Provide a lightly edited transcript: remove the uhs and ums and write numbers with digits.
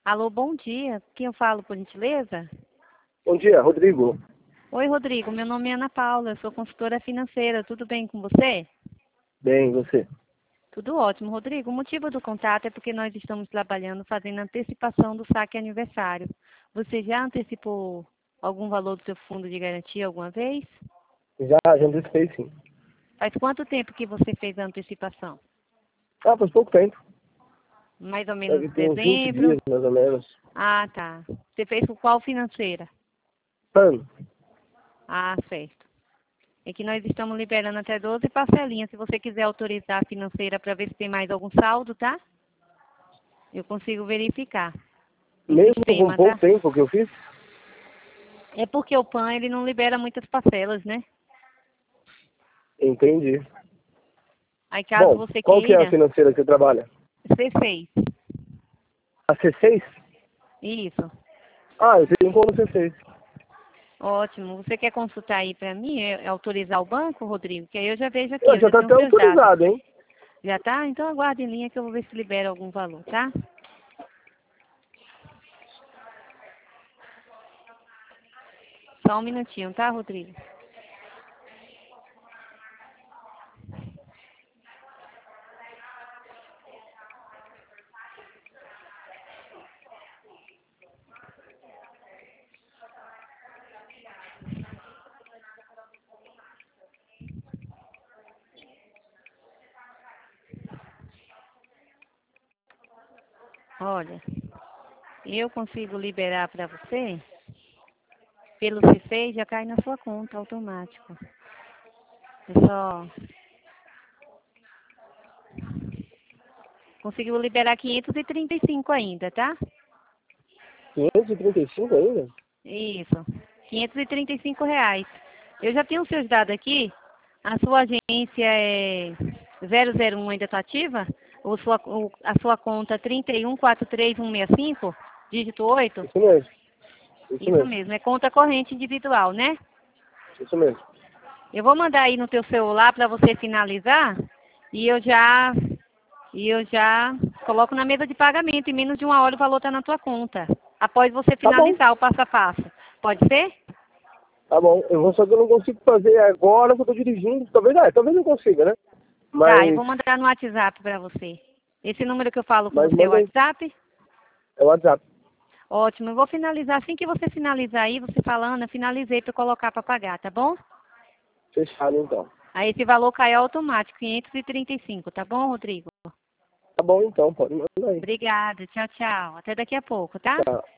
Alô, bom dia. Quem eu falo, por gentileza? Bom dia, Rodrigo. Oi, Rodrigo. Meu nome é Ana Paula. Eu sou consultora financeira. Tudo bem com você? Bem, e você? Tudo ótimo, Rodrigo. O motivo do contato é porque nós estamos trabalhando fazendo antecipação do saque aniversário. Você já antecipou algum valor do seu fundo de garantia alguma vez? Já antecipei, sim. Faz quanto tempo que você fez a antecipação? Faz pouco tempo. Mais ou menos Deve ter uns 20 dezembro? dias, mais ou menos. Ah, tá. Você fez com qual financeira? Mano, Ah, certo. É que nós estamos liberando até 12 parcelinhas. Se você quiser autorizar a financeira para ver se tem mais algum saldo, tá? Eu consigo verificar no mesmo com sistema, pouco tá? tempo que eu fiz? É porque o PAN, ele não libera muitas parcelas, né? Entendi. Aí caso Bom, você qual que é a queira, financeira que você trabalha? C6. A C6? Isso. Eu tenho como C6. Ótimo. Você quer consultar aí para mim, autorizar o banco, Rodrigo? Que aí eu já vejo aqui, eu Já já tá tenho até os seus dados. autorizado, hein? Já tá? Então aguarde em linha que eu vou ver se libera algum valor, tá? Só um minutinho, tá, Rodrigo? Olha, eu consigo liberar para você, pelo C6 já cai na sua conta automático. É só... Conseguiu liberar 535 ainda, tá? 535 ainda? Isso, R$ 535. Eu já tenho os seus dados aqui. A sua agência é 001 ainda está ativa? A sua conta 3143165, dígito 8? Isso mesmo. Isso Isso mesmo. mesmo, é conta corrente individual, né? Isso mesmo. Eu vou mandar aí no teu celular para você finalizar e eu já coloco na mesa de pagamento. Em menos de uma hora o valor está na tua conta. Após você Tá bom. finalizar o passo a passo. Pode ser? Tá bom. Só que eu não consigo fazer agora que eu tô dirigindo. Talvez eu consiga, né? Tá, eu Mas, vou mandar no WhatsApp para você. Esse número que eu falo com mas você é o manda aí. WhatsApp? É o WhatsApp. Ótimo, eu vou finalizar. Assim que você finalizar aí, você falando, eu finalizei para colocar para pagar, tá bom? Fechado, então. Aí esse valor cai automático, 535, tá bom, Rodrigo? Tá bom, então. Pode mandar aí. Obrigada, tchau, tchau. Até daqui a pouco, tá? Tchau.